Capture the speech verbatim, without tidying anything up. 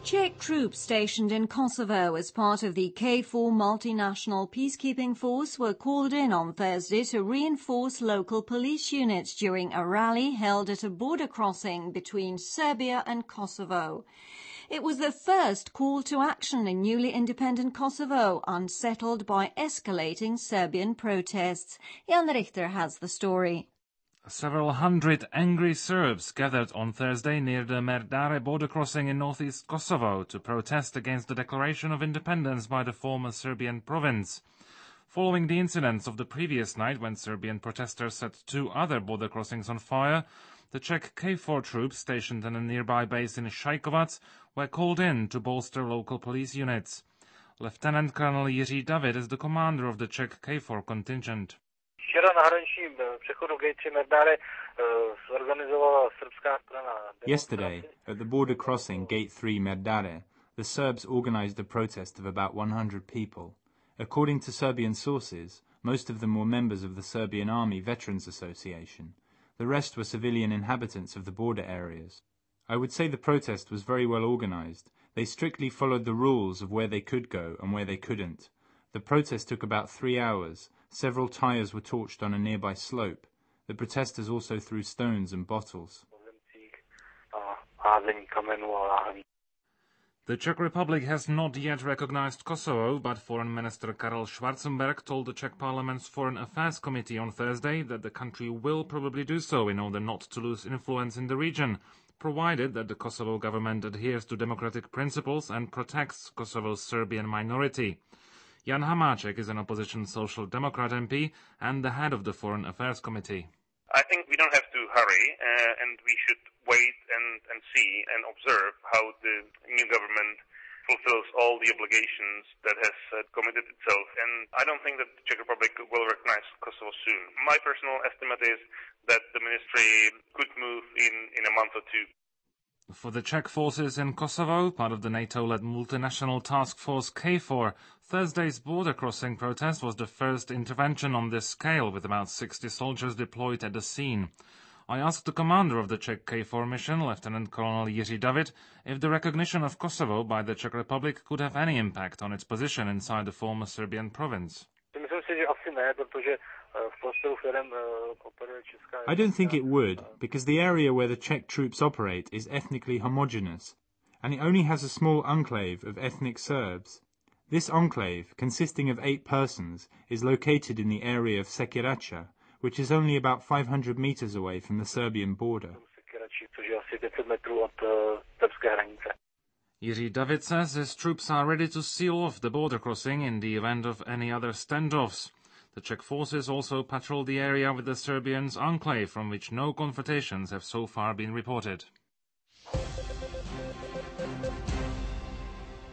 Czech troops stationed in Kosovo as part of the K four multinational peacekeeping force were called in on Thursday to reinforce local police units during a rally held at a border crossing between Serbia and Kosovo. It was the first call to action in newly independent Kosovo, unsettled by escalating Serbian protests. Jan Richter has the story. Several hundred angry Serbs gathered on Thursday near the Merdare border crossing in northeast Kosovo to protest against the declaration of independence by the former Serbian province. Following the incidents of the previous night when Serbian protesters set two other border crossings on fire, the Czech K four troops stationed in a nearby base in Šajkovac were called in to bolster local police units. Lieutenant Colonel Jiří David is the commander of the Czech K four contingent. Yesterday, at the border crossing Gate three Merdare, the Serbs organized a protest of about one hundred people. According to Serbian sources, most of them were members of the Serbian Army Veterans Association. The rest were civilian inhabitants of the border areas. I would say the protest was very well organized. They strictly followed the rules of where they could go and where they couldn't. The protest took about three hours. Several tires were torched on a nearby slope. The protesters also threw stones and bottles. The Czech Republic has not yet recognized Kosovo, but Foreign Minister Karel Schwarzenberg told the Czech Parliament's Foreign Affairs Committee on Thursday that the country will probably do so in order not to lose influence in the region, provided that the Kosovo government adheres to democratic principles and protects Kosovo's Serbian minority. Jan Hamáček is an opposition Social Democrat M P and the head of the Foreign Affairs Committee. I think we don't have to hurry, uh, and we should wait and, and see and observe how the new government fulfills all the obligations that has uh, committed itself. And I don't think that the Czech Republic will recognize Kosovo soon. My personal estimate is that the ministry could move in, in a month or two. For the Czech forces in Kosovo, part of the NATO-led multinational task force K four, Thursday's border crossing protest was the first intervention on this scale, with about sixty soldiers deployed at the scene. I asked the commander of the Czech K four mission, Lieutenant Colonel Jiří David, if the recognition of Kosovo by the Czech Republic could have any impact on its position inside the former Serbian province. I don't think it would, because the area where the Czech troops operate is ethnically homogeneous, and it only has a small enclave of ethnic Serbs. This enclave, consisting of eight persons, is located in the area of Sekiracha, which is only about five hundred meters away from the Serbian border. Jiří David says his troops are ready to seal off the border crossing in the event of any other standoffs. The Czech forces also patrol the area with the Serbians' enclave, from which no confrontations have so far been reported.